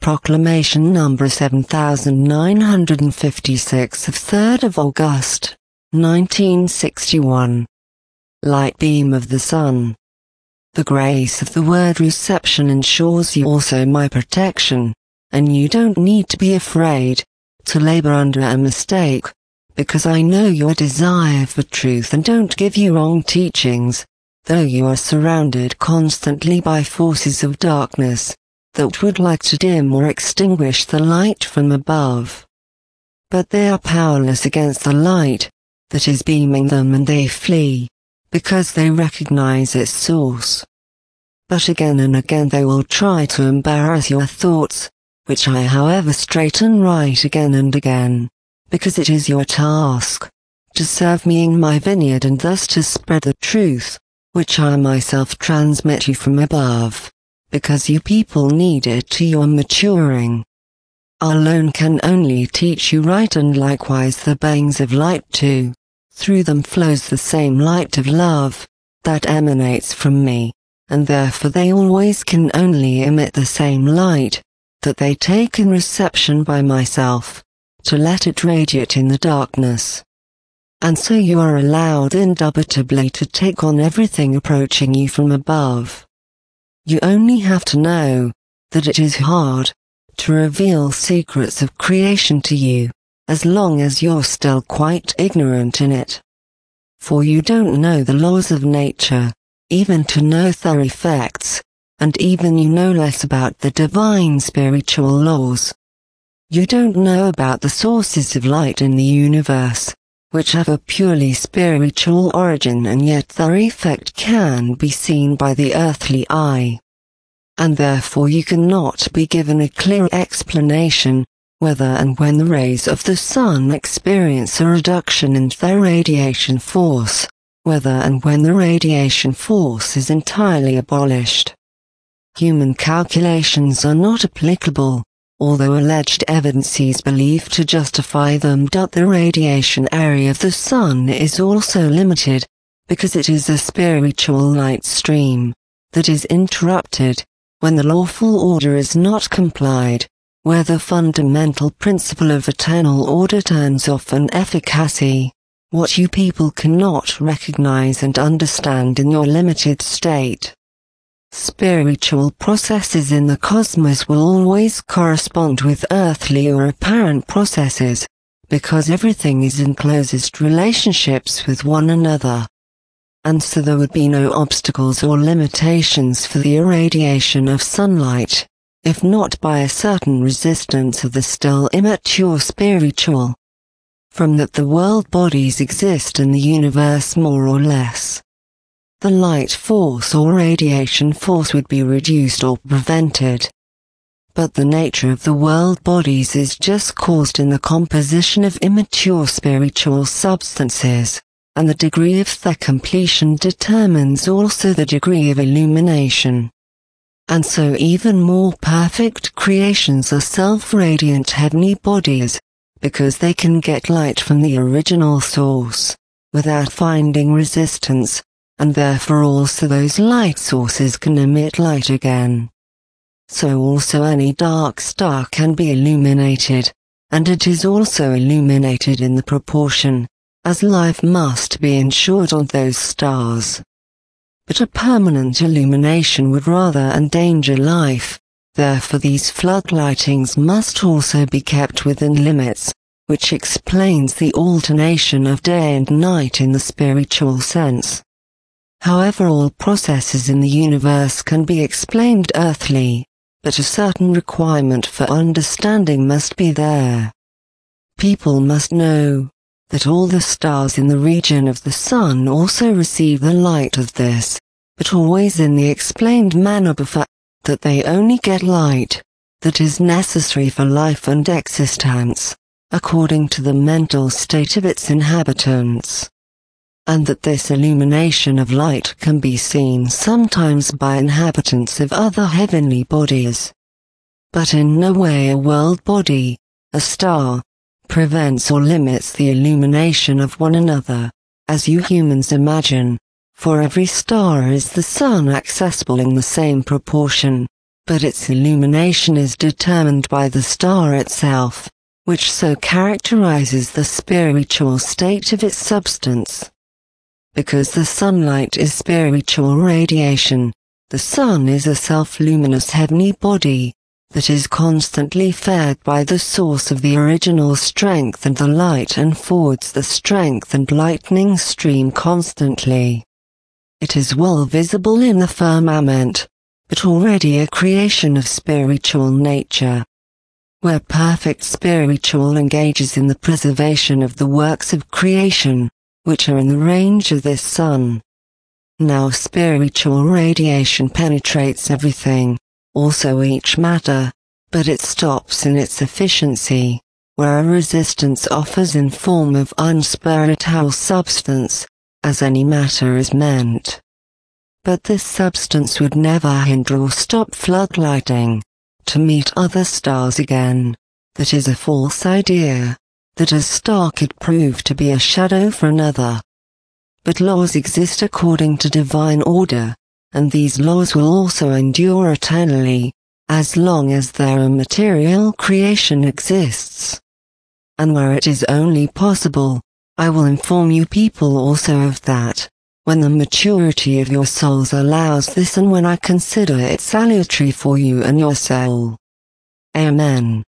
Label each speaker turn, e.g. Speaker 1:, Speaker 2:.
Speaker 1: Proclamation number 7956 of 3rd of August, 1961. Light beam of the sun. The grace of the word reception ensures you also my protection, and you don't need to be afraid to labor under a mistake, because I know your desire for truth and don't give you wrong teachings, though you are surrounded constantly by forces of darkness that would like to dim or extinguish the light from above. But they are powerless against the light that is beaming them, and they flee, because they recognize its source. But again and again they will try to embarrass your thoughts, which I however straighten right again and again, because it is your task to serve me in my vineyard and thus to spread the truth, which I myself transmit you from above, because you people need it to your maturing. I alone can only teach you right, and likewise the beings of light too. Through them flows the same light of love that emanates from me, and therefore they always can only emit the same light that they take in reception by myself, to let it radiate in the darkness. And so you are allowed indubitably to take on everything approaching you from above. You only have to know that it is hard to reveal secrets of creation to you, as long as you're still quite ignorant in it. For you don't know the laws of nature, even to know their effects, and even you know less about the divine spiritual laws. You don't know about the sources of light in the universe, which have a purely spiritual origin, and yet their effect can be seen by the earthly eye. And therefore you cannot be given a clear explanation whether and when the rays of the sun experience a reduction in their radiation force, whether and when the radiation force is entirely abolished. Human calculations are not applicable, although alleged evidence is believed to justify them. The radiation area of the sun is also limited, because it is a spiritual light stream that is interrupted when the lawful order is not complied, where the fundamental principle of eternal order turns off an efficacy, what you people cannot recognize and understand in your limited state. Spiritual processes in the cosmos will always correspond with earthly or apparent processes, because everything is in closest relationships with one another. And so there would be no obstacles or limitations for the irradiation of sunlight, if not by a certain resistance of the still immature spiritual. From that the world bodies exist in the universe more or less. The light force or radiation force would be reduced or prevented. But the nature of the world bodies is just caused in the composition of immature spiritual substances, and the degree of their completion determines also the degree of illumination. And so even more perfect creations are self-radiant heavenly bodies, because they can get light from the original source, without finding resistance, and therefore also those light sources can emit light again. So also any dark star can be illuminated, and it is also illuminated in the proportion as life must be ensured on those stars. But a permanent illumination would rather endanger life, therefore these floodlightings must also be kept within limits, which explains the alternation of day and night in the spiritual sense. However, all processes in the universe can be explained earthly, but a certain requirement for understanding must be there. People must know that all the stars in the region of the sun also receive the light of this, but always in the explained manner before, that they only get light that is necessary for life and existence, according to the mental state of its inhabitants. And that this illumination of light can be seen sometimes by inhabitants of other heavenly bodies. But in no way a world body, a star, prevents or limits the illumination of one another, as you humans imagine, for every star is the sun accessible in the same proportion, but its illumination is determined by the star itself, which so characterizes the spiritual state of its substance. Because the sunlight is spiritual radiation, the sun is a self-luminous heavenly body that is constantly fed by the source of the original strength and the light and forwards the strength and lightning stream constantly. It is well visible in the firmament, but already a creation of spiritual nature, where perfect spiritual engages in the preservation of the works of creation, which are in the range of this sun. Now spiritual radiation penetrates everything, also each matter, but it stops in its efficiency, where a resistance offers in form of unspiritual substance, as any matter is meant. But this substance would never hinder or stop floodlighting, to meet other stars again. That is a false idea, that a star could prove to be a shadow for another. But laws exist according to divine order, and these laws will also endure eternally, as long as their material creation exists. And where it is only possible, I will inform you people also of that, when the maturity of your souls allows this and when I consider it salutary for you and your soul. Amen.